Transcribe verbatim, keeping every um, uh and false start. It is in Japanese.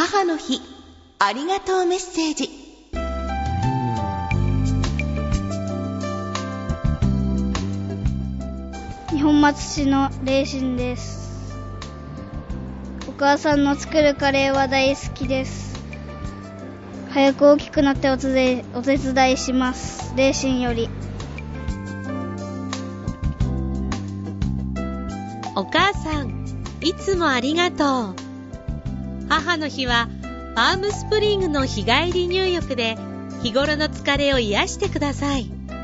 母の日ありがとうメッセージ。 二本松市の霊心です。お母さんの作るカレーは大好きです。早く大きくなってお手お手伝いします。霊心より。 お母さん、いつもありがとう。母の日はパームスプリングの日帰り入浴で日頃の疲れを癒してください。